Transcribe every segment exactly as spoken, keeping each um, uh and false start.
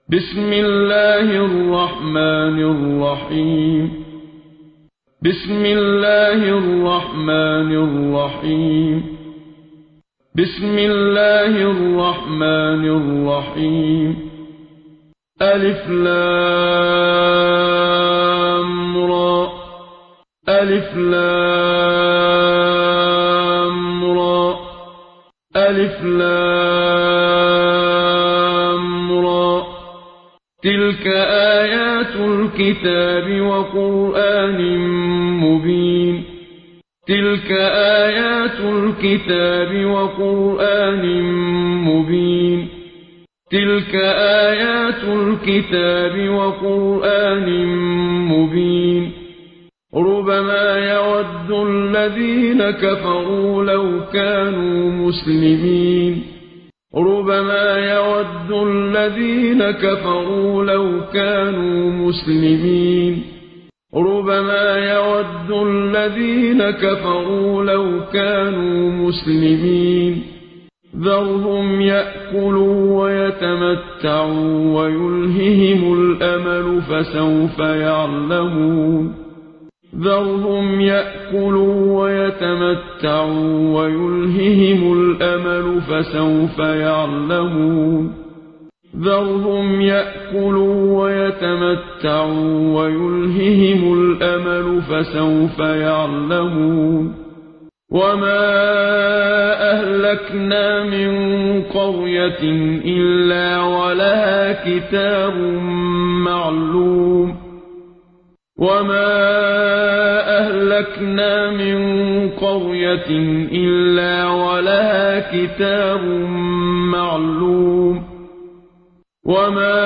بسم الله الرحمن الرحيم بسم الله الرحمن الرحيم بسم الله الرحمن الرحيم ألف لام را ألف لام را ألف لام را تلك آيات الكتاب وقرآن مبين تلك آيات الكتاب وقرآن مبين تلك آيات الكتاب وقرآن مبين ربما يود الذين كفروا لو كانوا مسلمين ربما يود الذين كفروا لو كانوا مسلمين ربما يود الذين كفروا لو كانوا مسلمين ذرهم يأكلوا ويتمتعوا ويلههم الأمل فسوف يعلمون ذرهم يأكلوا ويتمتعوا ويلههم الأمل فسوف يعلمون ذرهم يأكلوا ويتمتعوا ويلههم الأمل فسوف يعلمون وما أهلكنا من قرية إلا ولها كتاب معلوم وما أهلكنا من قرية إلا ولها كتاب معلوم وما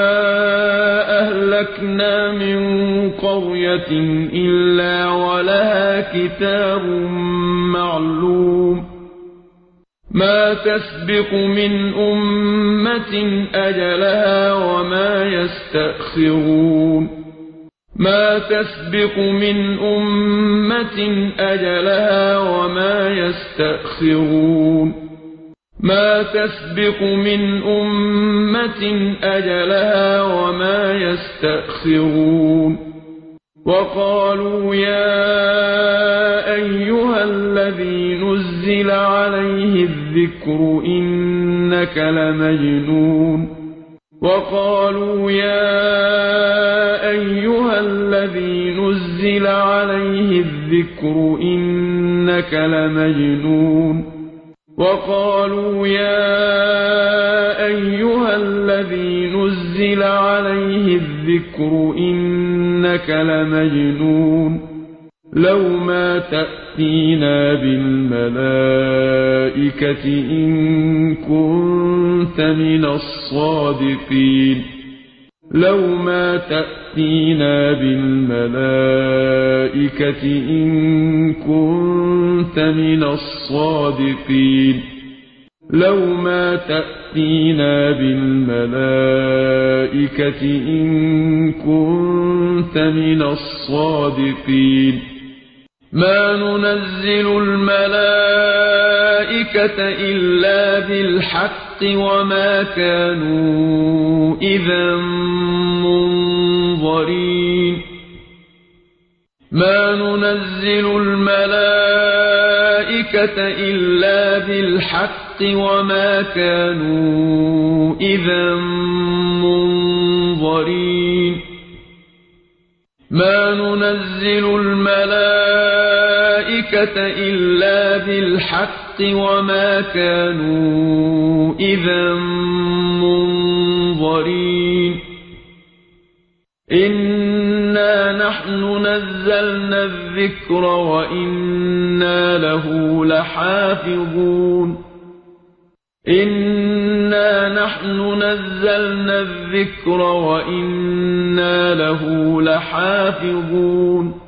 أهلكنا من قرية إلا ولها كتاب معلوم ما تسبق من أمة أجلها وما يستأخرون ما تسبق من أمة أجلها وما يستأخرون ما تسبق من أمة أجلها وما يستأخرون وقالوا يا أيها الذي نزل عليه الذكر إنك لمجنون وقالوا يا أيها الذي نزل عليه الذكر إنك لمجنون وقالوا يا أيها الذي نزل عليه الذكر إنك لمجنون لو ما تأتينا بالملائكة إن كنت من الصادقين لو ما تأتينا بالملائكة إن كنت من الصادقين لو ما تأتينا بالملائكة إن كنت من الصادقين ما ننزل الملائكة إلا بالحق وما كانوا إذا منظرين ما ننزل الملائكة إلا بالحق وما كانوا إذا منظرين ما ننزل الملائكة إلا بالحق وما كانوا إذا منظرين إنا نحن نزلنا الذكر وإنا له لحافظون إنا نحن نزلنا الذكر وإنا له لحافظون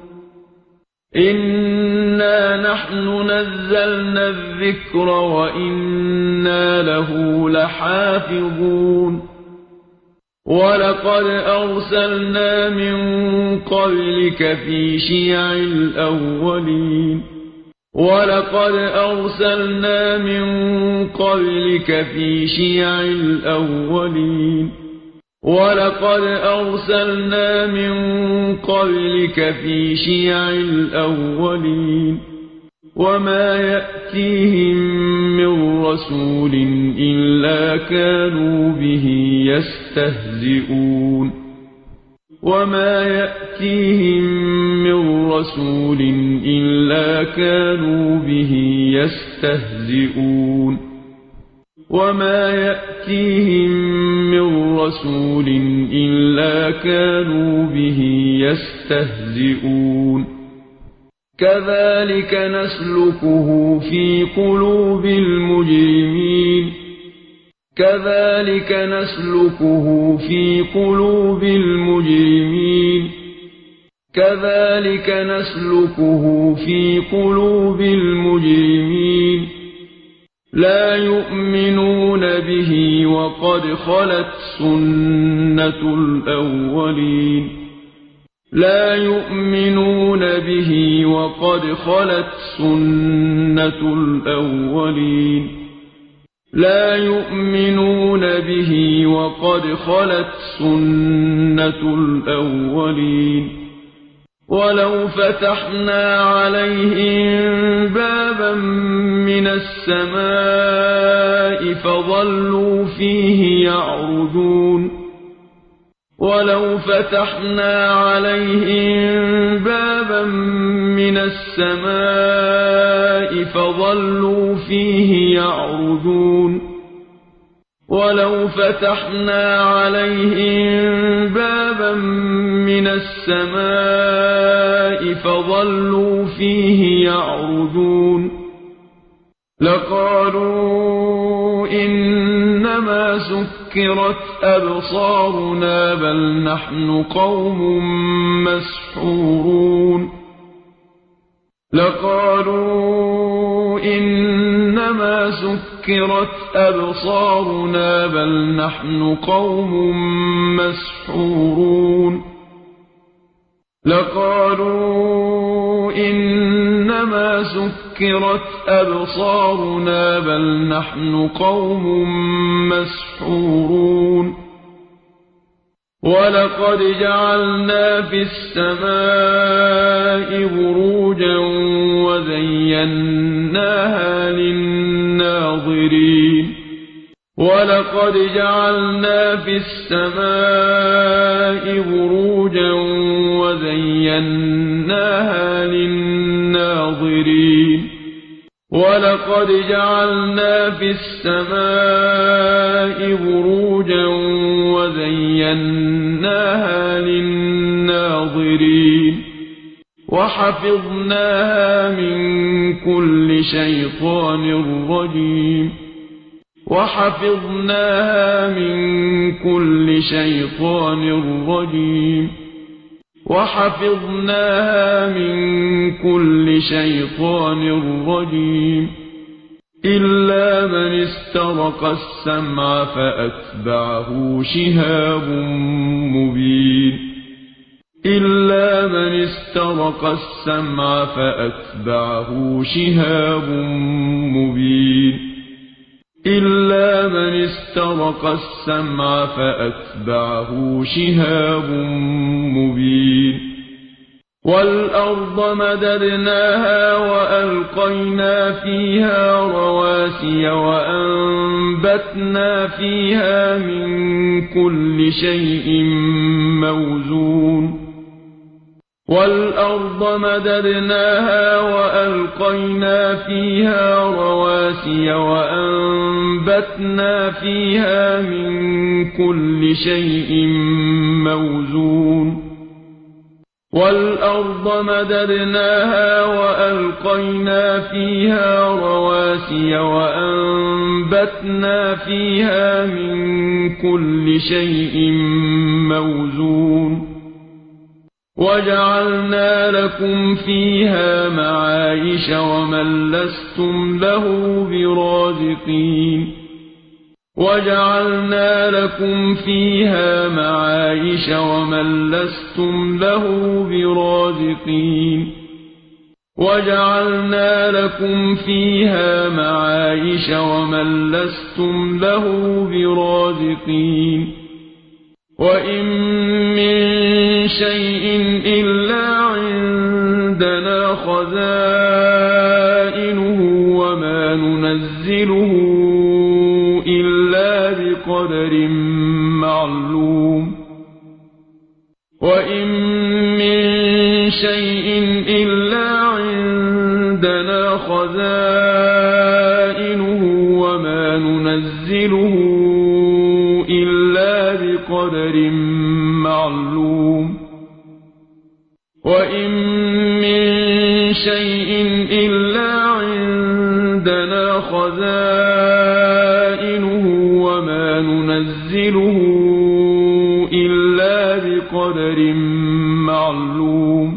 إنا نحن نزلنا الذكر وإنا له لحافظون ولقد أرسلنا من قبلك في شيع الأولين ولقد أرسلنا من قبلك في شيع الأولين ولقد أرسلنا من قبلك في شيع الأولين وما يأتيهم من رسول إلا كانوا به يستهزئون وما يأتيهم من رسول إلا كانوا به يستهزئون وما يأتيهم من رسول إلا كانوا به يستهزئون كذلك نسلكه في قلوب المجرمين كذلك نسلكه في قلوب المجرمين كذلك نسلكه في قلوب المجرمين لا يؤمنون به وقد خلت سنة الأولين لا يؤمنون به وقد خلت سنة الأولين لا يؤمنون به وقد خلت سنة الأولين ولو فتحنا عليهم بابا من السماء فظلوا فيه يعرجون ولو فتحنا عليهم بابا من السماء فظلوا فيه يعرجون ولو فتحنا عليهم بابا من السماء فظلوا فيه يعرجون لقالوا إنما سكرت أبصارنا بل نحن قوم مسحورون لقالوا إنما سكرت أبصارنا بل نحن قوم مسحورون لقالوا إنما سكرت أبصارنا بل نحن قوم مسحورون ولقد جعلنا في السماء بروجا وزيناها للناظرين ولقد جعلنا في السماء بروجا وزيناها للناظرين ولقد جعلنا في السماء بروجا وزيناها للناظرين وحفظناها من كل شيطان رجيم وحفظناها من كل شيطان رجيم وحفظناها من كل شيطان رجيم إلا من استرق السمع فأتبعه شهاب مبين إلا من استرق السمع فأتبعه شهاب مبين إلا من استرق السمع فأتبعه شهاب مبين والأرض مددناها وألقينا فيها رواسي وأنبتنا فيها من كل شيء موزون والأرض مددناها وألقينا فيها رواسي وأنبتنا فيها من كل شيء موزون والأرض مددناها وألقينا فيها رواسي وأنبتنا فيها من كل شيء موزون وجعلنا لكم فيها معايش ومن لستم له برازقين وجعلنا لكم فيها معايش ومن لستم له برازقين وجعلنا لكم فيها معايش ومن لستم له برازقين وإن من شيء إلا عندنا خزائنه وما ننزله إلا بقدر معلوم وإن من شيء إلا عندنا خزائنه وما ننزله إلا بقدر معلوم وإن من شيء إلا عندنا خزائنه وما ننزله إلا بقدر معلوم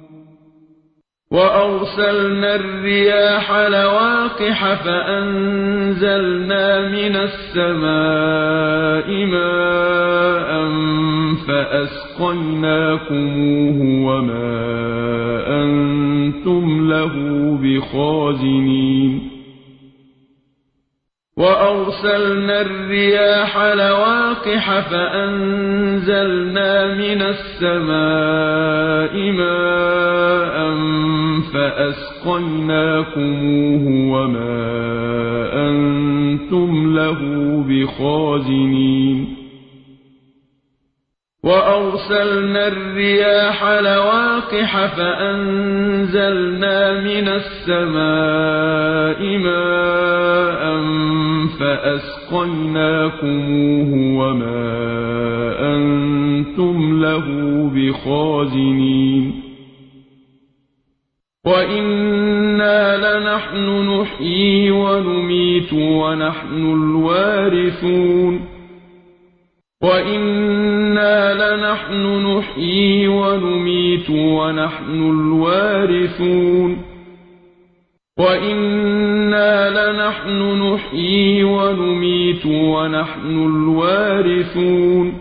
وأرسلنا الرياح لواقح فأنزلنا من السماء ماء فأسقيناكموه وما أنتم له بخازنين وأرسلنا الرياح لواقح فأنزلنا من السماء ماء فأسقيناكموه وما أنتم له بخازنين وأرسلنا الرياح لواقح فأنزلنا من السماء ماء فأسقيناكموه وما أنتم له بخازنين وإنا لنحن نحيي ونميت ونحن الوارثون وإنا لنحن نحيي ونميت ونحن الوارثون وإنا لنحن نحيي ونميت ونحن الوارثون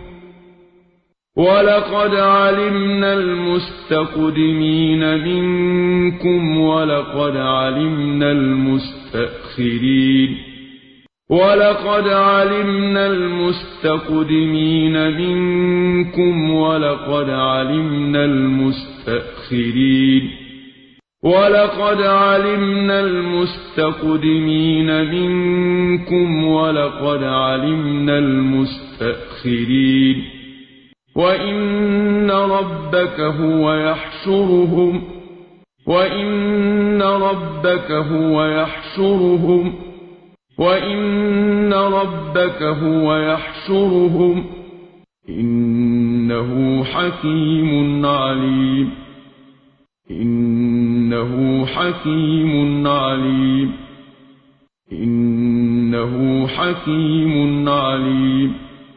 ولقد علمنا المستقدمين منكم ولقد علمنا المستأخرين ولقد علمنا المستقدمين منكم ولقد علمنا المستأخرين ولقد علمنا المستقدمين منكم ولقد علمنا المستأخرين وإن ربك هو يحشرهم وإن ربك هو يحشرهم وإن ربك هو يحشرهم إنه حكيم عليم إنه حكيم عليم إنه حكيم عليم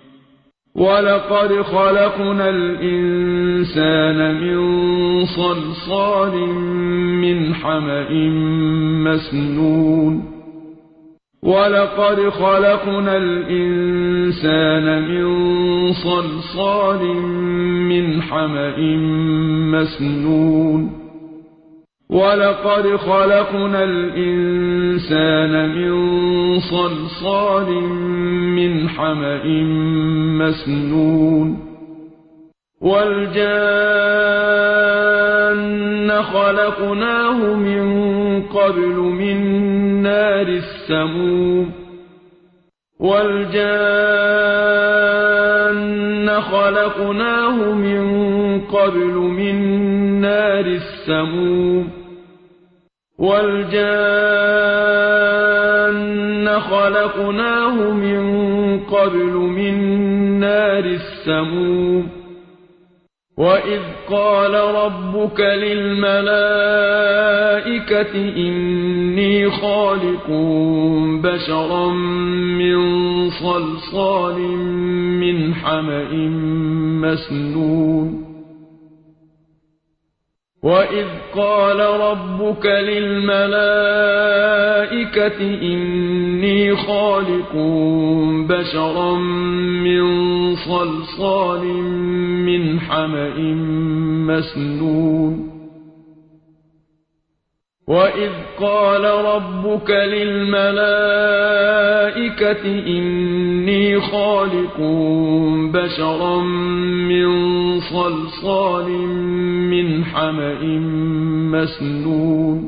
ولقد خلقنا الإنسان من صلصال من حمأ مسنون ولقد خلقنا الإنسان من صلصال من حمأ مسنون ولقد خلقنا الإنسان من صلصال من حمأ مسنون والجان خلقناه من قبل من نار السموم والجان خلقناه من قبل من نار السموم والجان خلقناه من قبل من نار السموم وإذ قال ربك للملائكة إني خالق بشرا من صلصال من حمأ مسنون وإذ قال ربك للملائكة إني خالق بشرا من صلصال من حمأ مسنون وَإِذْ قَالَ رَبُّكَ لِلْمَلَائِكَةِ إِنِّي خَالِقٌ بَشَرًا مِّن صَلْصَالٍ مِّنْ حَمَإٍ مَّسْنُونٍ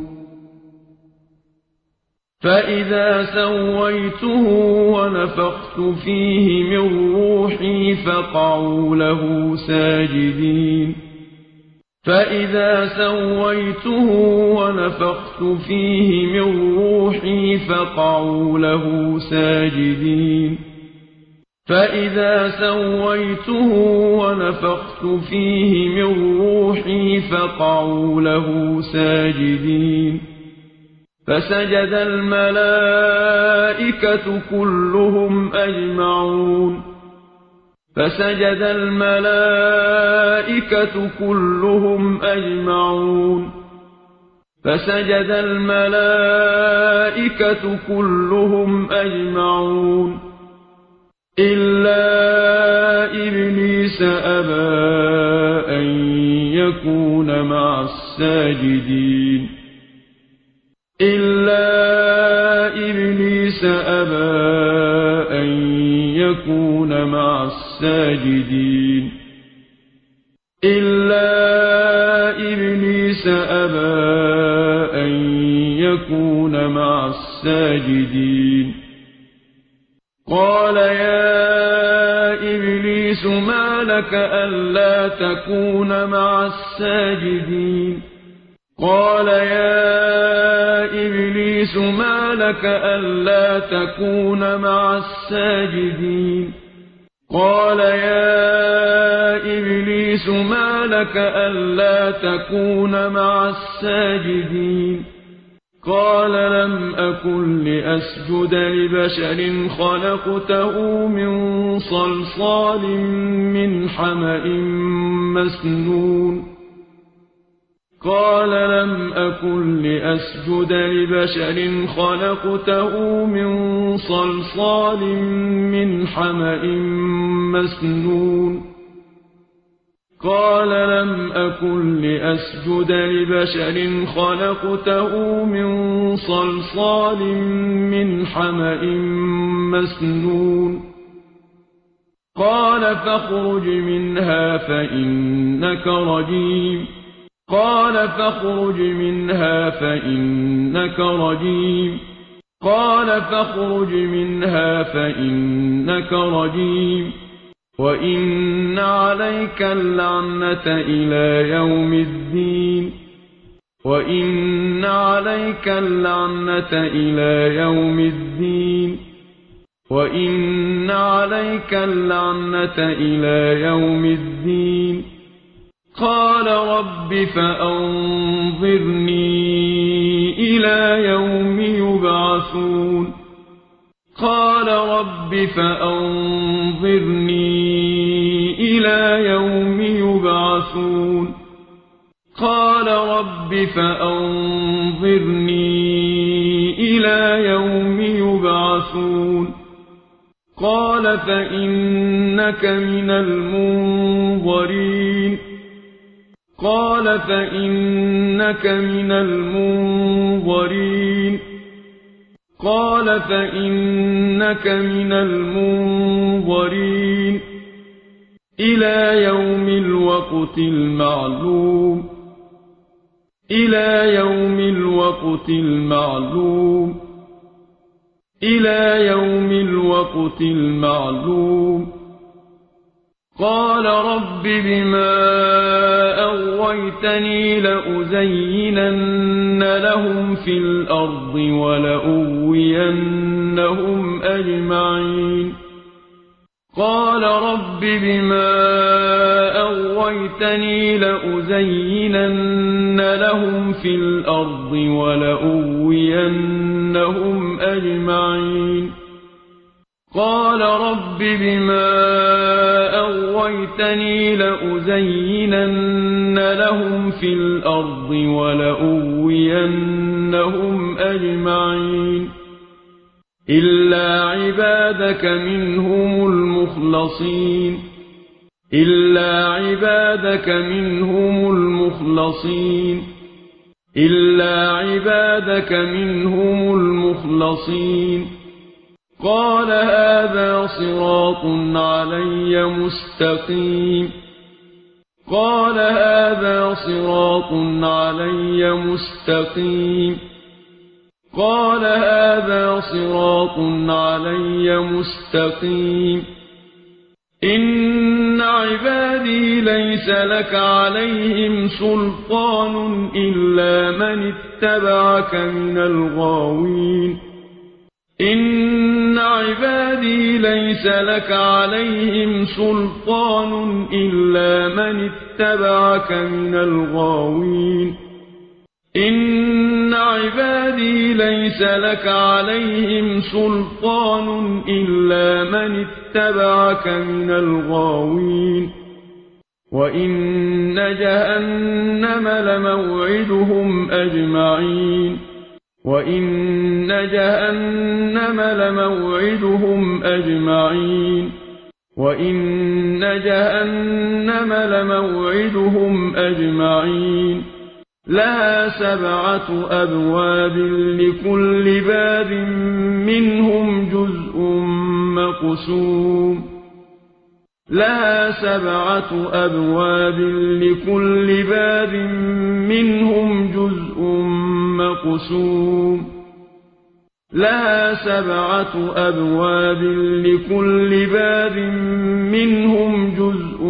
فَإِذَا سَوَّيْتُهُ وَنَفَخْتُ فِيهِ مِن رُّوحِي فَقَعُوا لَهُ سَاجِدِينَ فَإِذَا سَوَّيْتُهُ وَنَفَخْتُ فِيهِ مِن رُّوحِي فَقَعُوا لَهُ سَاجِدِينَ فَإِذَا سَوَّيْتُهُ وَنَفَخْتُ فِيهِ مِن رُّوحِي فَقَعُوا له سَاجِدِينَ فَسَجَدَ الْمَلَائِكَةُ كُلُّهُمْ أَجْمَعُونَ فَسَجَدَ الْمَلَائِكَةُ كُلُّهُمْ أَجْمَعُونَ فَسَجَدَ الْمَلَائِكَةُ كُلُّهُمْ أَجْمَعُونَ إِلَّا إِبْلِيسَ أَبَىٰ أَن يَكُونَ مَعَ السَّاجِدِينَ إِلَّا إِبْلِيسَ أَبَىٰ أَن يَكُونَ مَعَ السَّاجِدِينَ إِلَّا إِبْلِيسَ أَبَىٰ أَن يَكُونَ مَعَ السَّاجِدِينَ قَالَ يَا إِبْلِيسُ مَا لَكَ أَلَّا تَكُونَ مَعَ السَّاجِدِينَ قَالَ يَا إِبْلِيسُ مَا لَكَ أَلَّا تَكُونَ مَعَ السَّاجِدِينَ قَالَ يَا إِبْلِيسُ مَا لَكَ أَلَّا تَكُونَ مَعَ السَّاجِدِينَ قَالَ لَمْ أَكُن لِّأَسْجُدَ لِبَشَرٍ خَلَقْتَهُ مِن صَلْصَالٍ مِّنْ حَمَإٍ مَّسْنُونٍ قَالَ لَمْ أَكُن لِّأَسْجُدَ لِبَشَرٍ خَلَقْتَهُ مِن صَلْصَالٍ مِّنْ حَمَإٍ مَّسْنُونٍ قَالَ لَمْ أَكُن لِّأَسْجُدَ لِبَشَرٍ خَلَقْتَهُ مِن صَلْصَالٍ مِّنْ حَمَإٍ مَّسْنُونٍ قَالَ فَاخْرُجْ مِنْهَا فَإِنَّكَ رَجِيمٌ قَالَ فَاخْرُجْ مِنْهَا فَإِنَّكَ رَجِيمٌ قَالَ فَاخْرُجْ مِنْهَا فَإِنَّكَ رَجِيمٌ وَإِنَّ عَلَيْكَ اللَّعْنَةَ إِلَىٰ يَوْمِ الدِّينِ وَإِنَّ عَلَيْكَ اللَّعْنَةَ إِلَىٰ يَوْمِ الدِّينِ وَإِنَّ عَلَيْكَ اللَّعْنَةَ إِلَىٰ يَوْمِ الدِّينِ قَالَ رَبِّ فَأَنظِرْنِي إِلَىٰ يَوْمِ يُبْعَثُونَ قَالَ رَبِّ فَأَنظِرْنِي إِلَىٰ يَوْمِ يُبْعَثُونَ قَالَ رَبِّ فَأَنظِرْنِي إِلَىٰ يَوْمِ يُبْعَثُونَ قَالَ فَإِنَّكَ مِنَ الْمُنظَرِينَ قَالَ فَإِنَّكَ مِنَ الْمُنظَرِينَ قَالَ فَإِنَّكَ مِنَ الْمُنظَرِينَ إِلَىٰ يَوْمِ الْوَقْتِ الْمَعْلُومِ إِلَىٰ يَوْمِ الْوَقْتِ الْمَعْلُومِ إِلَىٰ يَوْمِ الْوَقْتِ الْمَعْلُومِ قَالَ رَبِّ بِمَا أَغْوَيْتَنِي لَأُزَيِّنَنَّ لَهُمْ فِي الْأَرْضِ وَلَأُغْوِيَنَّهُمْ أَجْمَعِينَ قَالَ رَبِّ بِمَا أَغْوَيْتَنِي لَأُزَيِّنَنَّ لَهُمْ فِي الْأَرْضِ وَلَأُغْوِيَنَّهُمْ أَجْمَعِينَ قَالَ رَبِّ بِمَا أَغْوَيْتَنِي لَأُزَيِّنَنَّ لَهُمْ فِي الْأَرْضِ وَلَأُغْوِيَنَّهُمْ أَجْمَعِينَ إِلَّا عِبَادَكَ مِنْهُمُ الْمُخْلَصِينَ إِلَّا عِبَادَكَ مِنْهُمُ الْمُخْلَصِينَ إلا عبادك منهم المخلصين قال هذا صراط علي مستقيم قال هذا صراط علي مستقيم قال هذا صراط علي مستقيم إن عبادي ليس لك عليهم سلطان إلا من اتبعك من الغاوين إن عبادي ليس لك عليهم سلطان إلا من اتبعك من الغاوين إن عبادي ليس لك عليهم سلطان إلا من اتبعك من الغاوين وإن جهنم لموعدهم أجمعين وإن جهنم لموعدهم أجمعين وإن جهنم لموعدهم أجمعين لها سبعة أبواب لكل باب منهم جزء مقسوم لها سبعة أبواب لكل باب منهم جزء مقسوم لها سبعة أبواب لكل باب منهم جزء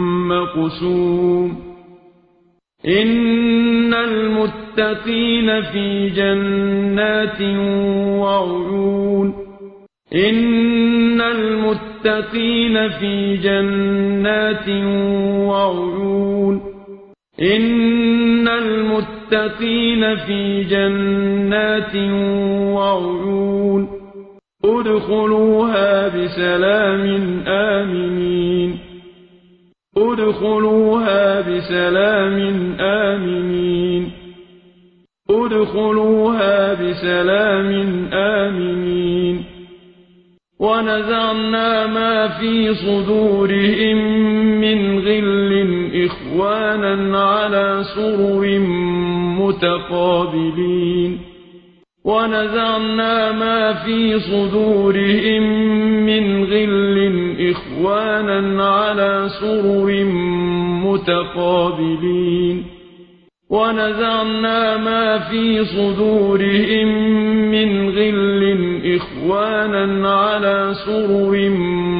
مقسوم إن المتقين في جنات وعيون إن المتقين في جنات وعيون إن المتقين في جنات وعيون ادخلوها بسلام آمنين ادخلوها بسلام آمنين ادخلوها بسلام آمنين ونزعنا ما في صدورهم من غل إخوانا على سرر متقابلين ونزعنا ما في صدورهم من غل إخوانا على سرر متقابلين ونزعنا ما في صدورهم من غل إخوانا على سرر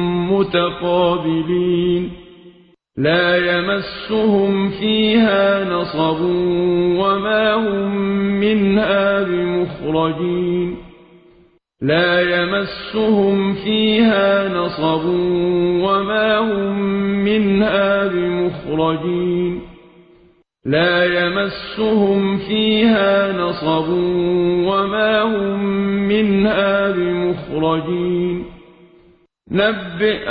متقابلين لا يمسهم فيها نصب وما هم منها بمخرجين لا يمسهم فيها نصب وما هم منها بمخرجين لا يمسهم فيها نصب وما هم منها بمخرجين نبئ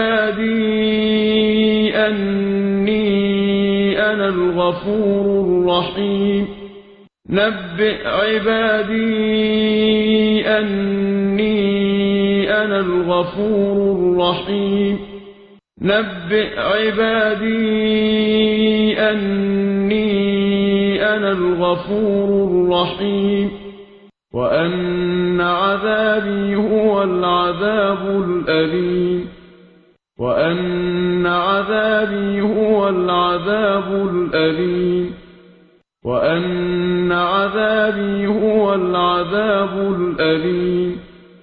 عبادي أني أنا الغفور الرحيم نبئ عبادي أني أنا الغفور الرحيم نبئ عبادي أني أنا الغفور الرحيم وأن عذابي هو العذاب الأليم وأن عذابي هو العذاب الأليم وأن عذابي هو العذاب الأليم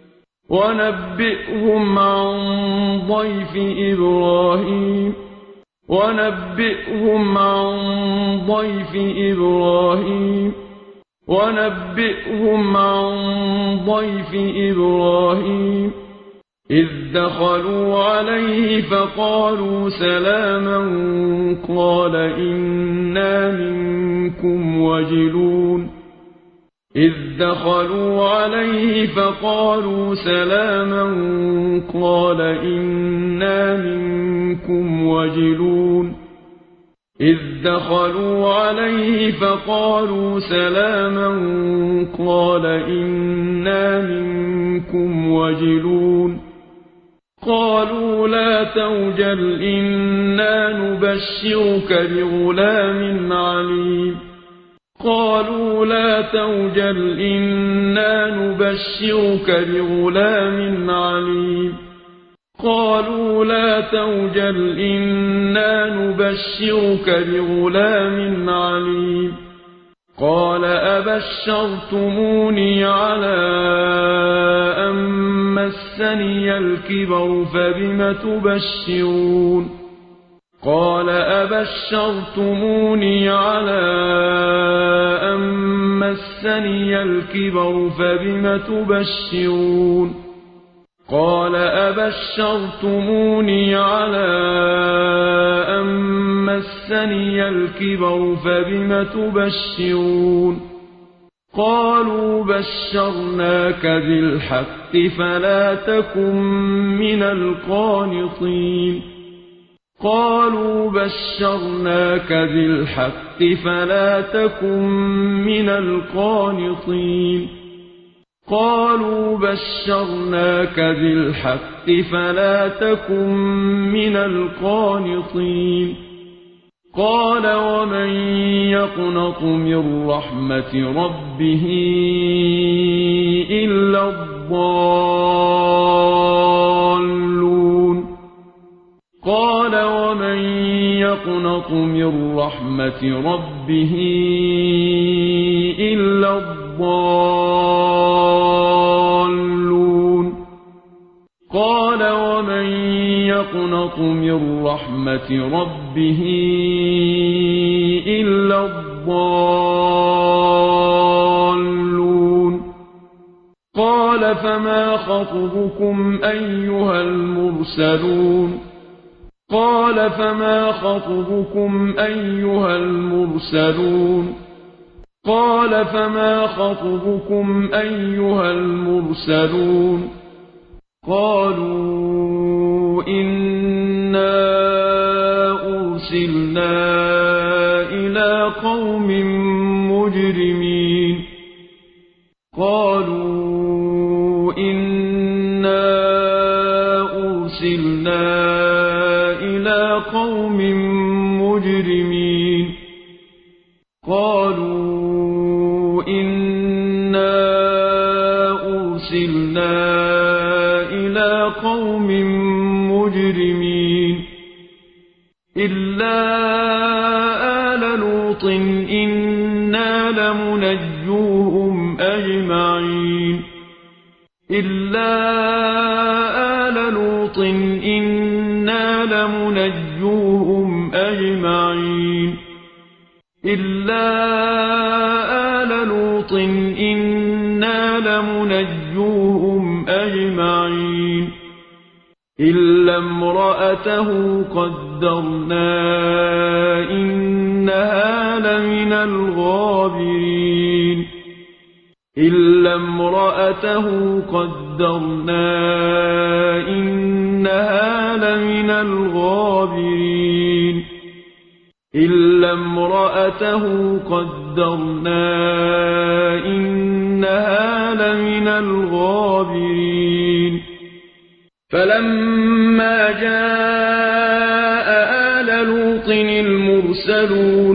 ونبئهم عن ضيف إبراهيم ونبئهم عن ضيف إبراهيم ونبئهم عن ضيف إبراهيم إذ دخلوا عليه فقالوا سلاما قال إنا منكم وجلون إذ دخلوا عليه فقالوا سلاما قال إنا منكم وجلون إذ دخلوا عليه فقالوا سلاما قال إنا منكم وجلون قالوا لا توجل إنا نبشرك بغلام عليم قالوا لا توجل إنا نبشرك بغلام عليم قالوا لا توجل إنا نبشرك بغلام عليم قال أبشرتموني على أن مسني الكبر فبم تبشرون قال أبشرتموني على أن مسني الكبر فبم تبشرون قال أبشرتموني على أن مسني الكبر فبم تبشرون قالوا بشرناك بالحق فلا تكن من القانطين قالوا بشرناك بالحق فلا تكن من القانطين قالوا بشرناك بالحق فلا تكن من القانطين قال ومن يقنط من رحمة ربه إلا الضالون قال ومن يقنط من رحمة ربه إلا الضالون قال ومن يقنط من رحمة ربه إلا الضالون قال فما خطبكم أيها المرسلون قال فما خطبكم أيها المرسلون قال فما خطبكم أيها المرسلون قالوا إنا أرسلنا إلى قوم مجرمين قالوا إنا أرسلنا إلى قوم مجرمين قالوا إنا أرسلنا إلى قوم مجرمين إلا آل لوط إنا لمنجوهم أجمعين إلا آل لوط إنا لمنجوهم أجمعين إلا آل لوط إنا لمنجوهم أجمعين إلا امرأته قدرنا إنها لمن الغابرين إلا امرأته قدرنا إنها لمن الغابرين إلا امرأته قدرنا إنها لمن الغابرين فلما جاء آل لوط المرسلون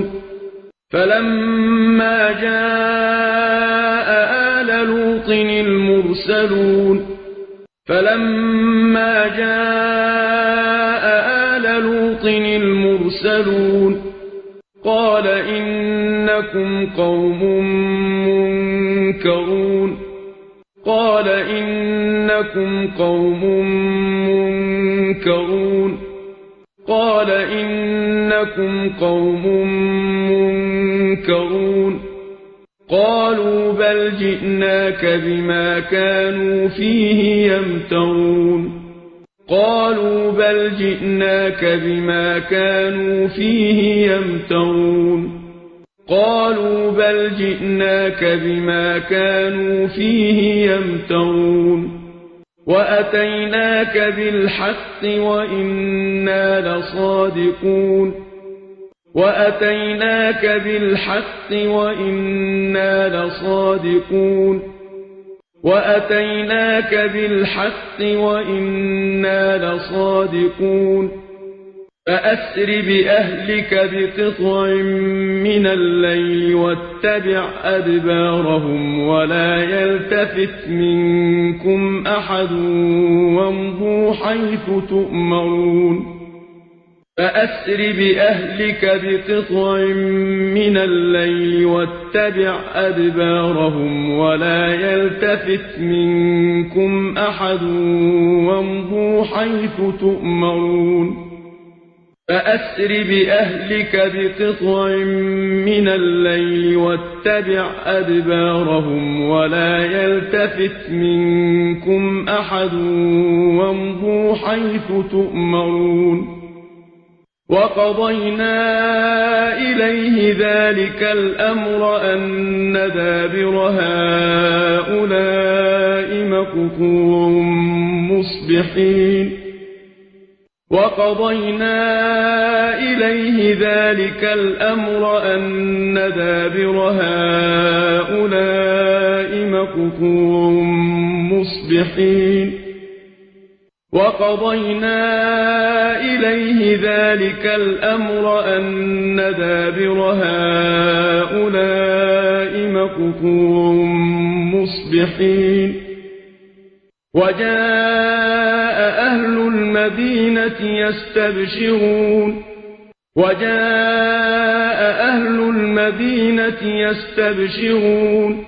فلما جاء آل لوط المرسلون فلما جاء آل لوط المرسلون قال إنكم قوم منكرون قال إنكم قوم منكرون قال إنكم قوم منكرون قالوا بل جئناك بما كانوا فيه يمترون قالوا بل جئناك بما كانوا فيه يمترون قالوا بل جئناك بما كانوا فيه يمترون وأتيناك بالحق وإنا لصادقون وأتيناك بالحق وإنا لصادقون وأتيناك بالحق وإنا لصادقون فأسر بأهلك بقطع من الليل واتبع أدبارهم ولا يلتفت منكم أحد وامضوا حيث تؤمرون فأسر بأهلك بقطع من الليل واتبع أدبارهم ولا يلتفت منكم أحد وامضوا حيث تؤمرون فأسر بأهلك بقطع من الليل واتبع أدبارهم ولا يلتفت منكم أحد وامضوا حيث تؤمرون وقضينا إليه ذلك الأمر أن دابر هؤلاء مقطوع مصبحين وقضينا إليه ذلك الأمر أن دابر هؤلاء مقطوع مصبحين وقضينا إليه ذلك الأمر أن دابر هؤلاء مقطوع مصبحين وجاء أهل المدينة يستبشرون وجاء أهل المدينة يستبشرون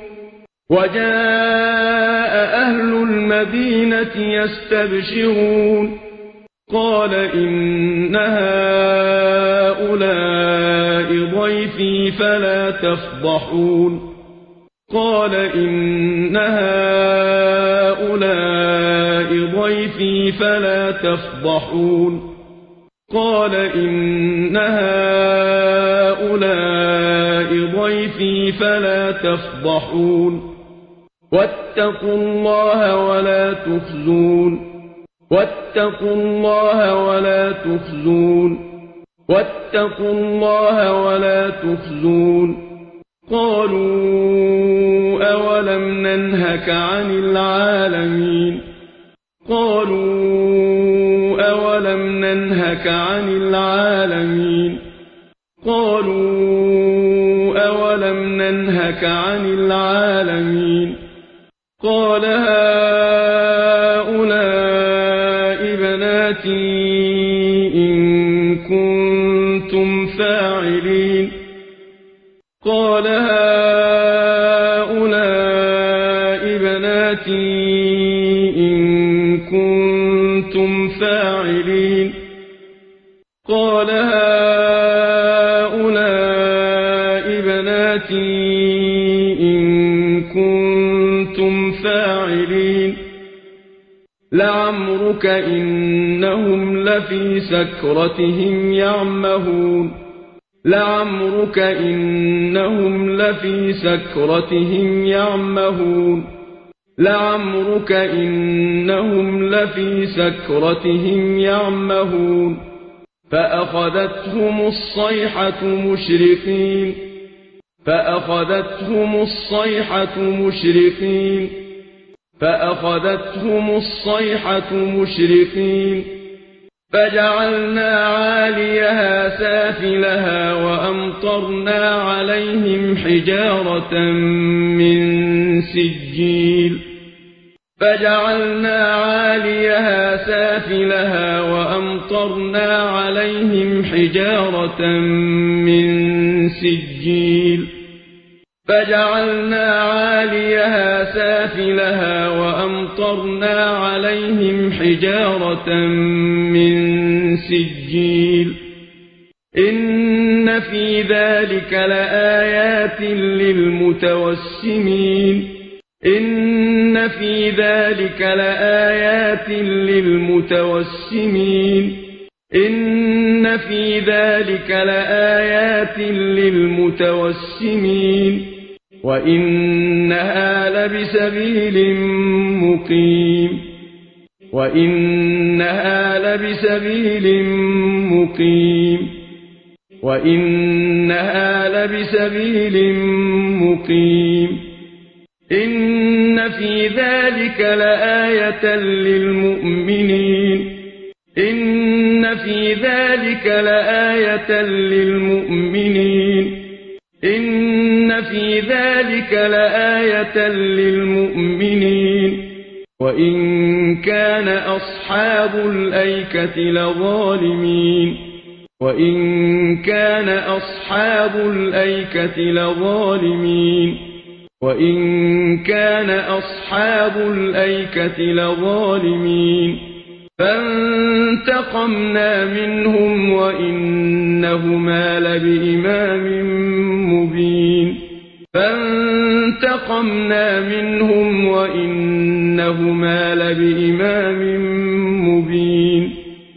وجاء أهل المدينة يستبشرون قال إن هؤلاء ضيفي فلا تفضحون قال إن هؤلاء ضيفي فلا تفضحون قال إن هؤلاء ضيفي فلا تفضحون واتقوا الله ولا تخزون واتقوا الله ولا تخزون واتقوا الله ولا تخزون قالوا أولم ننهك عن العالمين قالوا أولم ننهك عن العالمين قالوا أولم ننهك عن العالمين قال هؤلاء بناتي إن كنتم فاعلين قال هؤلاء بناتي إن كنتم فاعلين قال هؤلاء بناتي إن كنتم فاعلين لعمرك إنهم لفي سكرتهم يعمهون لعمرك إنهم لفي سكرتهم يعمهون لعمرك إنهم لفي سكرتهم يعمهون فأخذتهم الصيحة مشرقين فأخذتهم الصيحة مشرقين فأخذتهم الصيحة مشرقين فجعلنا عاليها سافلها وأمطرنا عليهم حجارة من سجيل فجعلنا عاليها سافلها وأمطرنا عليهم حجارة من سجيل فجعلنا عاليها سافلها وأمطرنا عليهم حجارة من سجيل إن في ذلك لآيات للمتوسمين إن في ذلك لآيات للمتوسمين إن في ذلك لآيات للمتوسمين وإنها لبسبيل مقيم وإنها لبسبيل مقيم وإنها لبسبيل مقيم إن في ذلك لآية للمؤمنين إن إن في ذلك لآية للمؤمنين إن في ذلك لآية للمؤمنين وإن كان أصحاب الأيكة لظالمين وإن كان أصحاب الأيكة لظالمين وإن كان أصحاب الأيكة لظالمين فانتقمنا منهم وإنهما لبإمام مبين فانتقمنا منهم وإنهما لبإمام مبين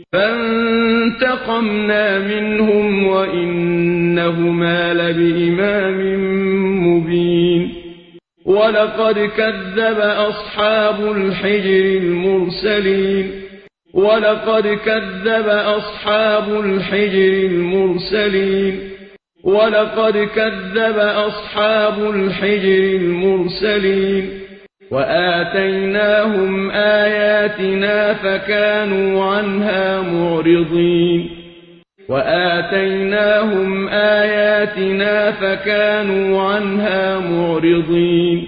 فانتقمنا منهم وإنهما لبإمام مبين ولقد كذب أصحاب الحجر المرسلين ولقد كذب أصحاب الحجر المرسلين ولقد كذب أصحاب الحجر المرسلين وآتيناهم آياتنا فكانوا عنها معرضين وآتيناهم آياتنا فكانوا عنها معرضين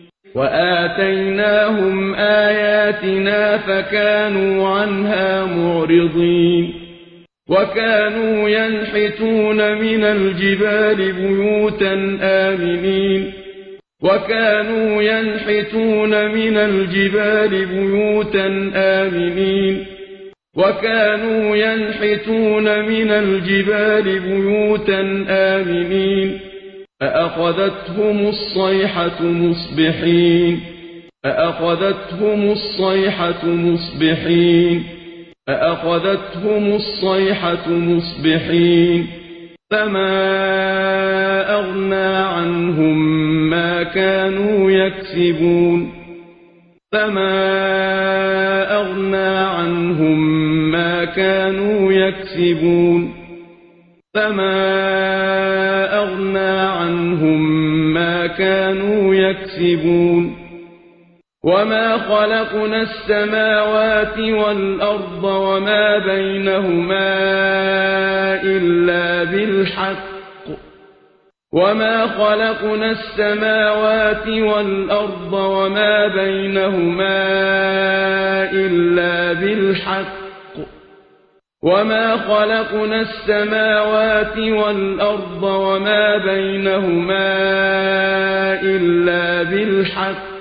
وآتيناهم آياتنا فكانوا عنها معرضين وكانوا ينحتون من الجبال بيوتا آمنين وكانوا ينحتون من الجبال بيوتا آمنين وكانوا ينحتون من الجبال بيوتا آمنين فأخذتهم الصيحة مصبحين فأخذتهم الصيحة مصبحين فأخذتهم الصيحة مصبحين فما أغنى عنهم ما كانوا يكسبون فما أغنى عنهم ما كانوا يكسبون فما أغنى عنهم ما كانوا يكسبون وما خلقنا السماوات والأرض وما بينهما إلا بالحق وما خلقنا السماوات والأرض وما بينهما إلا بالحق وما خلقنا السماوات والأرض وما بينهما إلا بالحق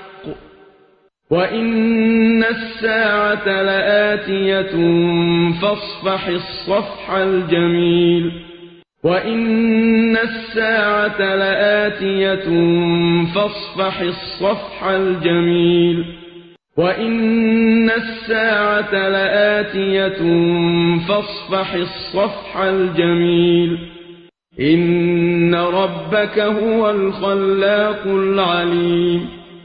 وإن الساعة لآتية فاصفح الصفح الجميل وإن الساعة لآتية فاصفح الصفح الجميل وإن الساعة لآتية فاصفح الصفح الجميل إن ربك هو الخلاق العليم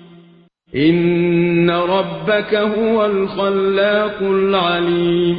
إن ربك هو الخلاق العليم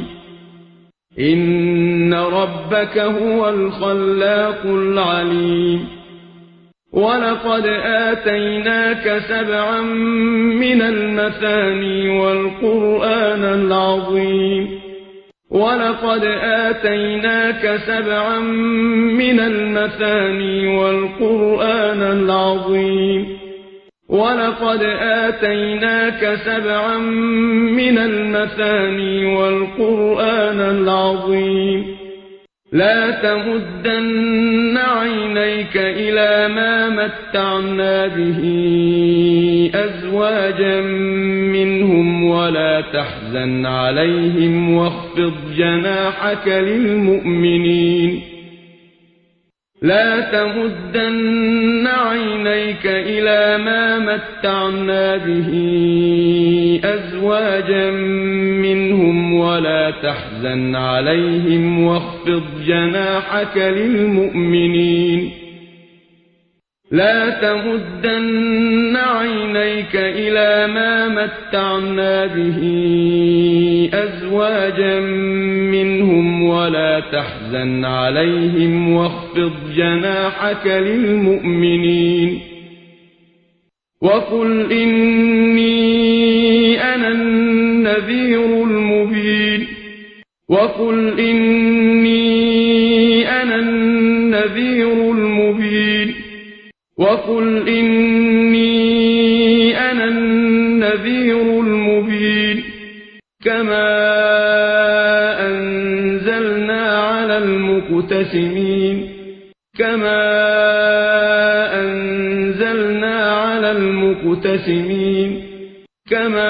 إن ربك هو الخلاق العليم ولقد آتيناك سبعا من المثاني والقرآن العظيم ولقد آتيناك سبعا من المثاني والقرآن العظيم ولقد آتيناك سبعا من المثاني والقرآن العظيم لا تمدن عينيك إلى ما متعنا به أزواجا منهم ولا تحزن عليهم واخفض جناحك للمؤمنين لا تمدن عينيك إلى ما متعنا به أزواجا منهم ولا تحزن عليهم واخفض جناحك للمؤمنين لا تمدن عينيك إلى ما متعنا به أزواجا منهم ولا تحزن عليهم واخفض جناحك للمؤمنين وقل إني أنا النذير المبين وقل إني أنا النذير المبين وقل إني أنا النذير المبين كما أنزلنا على المقتسمين كما أنزلنا على المقتسمين كما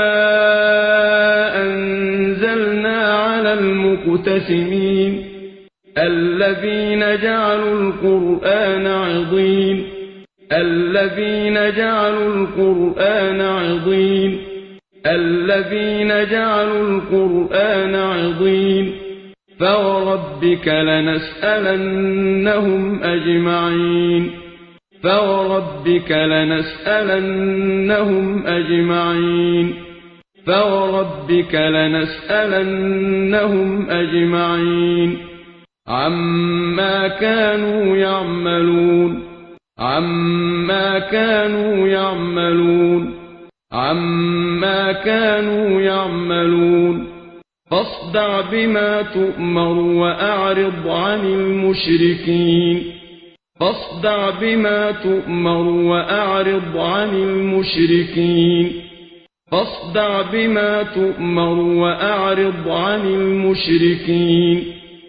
أنزلنا على المقتسمين الذين جعلوا القرآن عضين الذين جعلوا القرآن عضين الذين جعلوا القرآن عضين فوربك لنسألنهم أجمعين فوربك لنسألنهم أجمعين فوربك لنسألنهم أجمعين عما كانوا يعملون عما كانوا يعملون عما كانوا يعملون فاصدع بما تؤمر وأعرض عن المشركين فاصدع بما تؤمر وأعرض عن المشركين فاصدع بما تؤمر وأعرض عن المشركين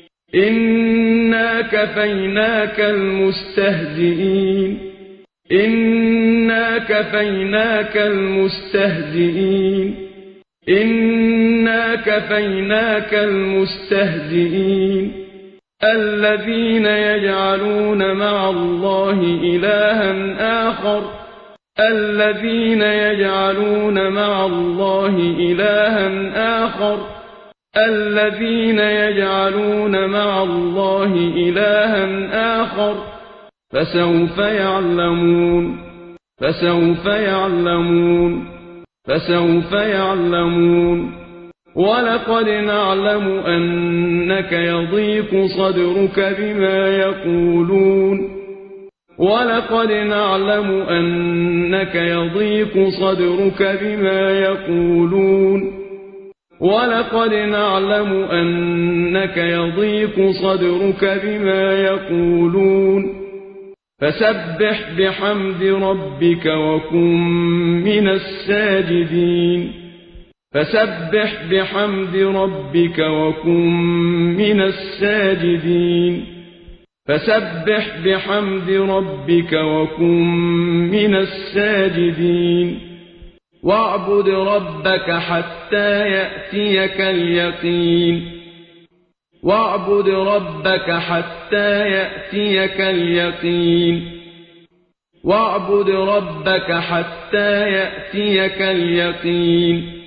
إنا كفيناك المستهزئين إنا كفيناك المستهزئين إنا كفيناك المستهزئين الذين يجعلون مع الله إلها آخر الذين يجعلون مع الله إلها آخر الذين يجعلون مع الله إلها آخر فسوف يعلمون فسوف يعلمون فسوف يعلمون ولقد نعلم أنك يضيق صدرك بما يقولون ولقد نعلم أنك يضيق صدرك بما يقولون ولقد نعلم أنك يضيق صدرك بما يقولون فسبح بحمد ربك وكن من الساجدين فسبح بحمد ربك وكن من الساجدين فسبح بحمد ربك وكن من الساجدين واعبد ربك حتى يأتيك اليقين واعبد ربك حتى يأتيك اليقين واعبد ربك حتى يأتيك اليقين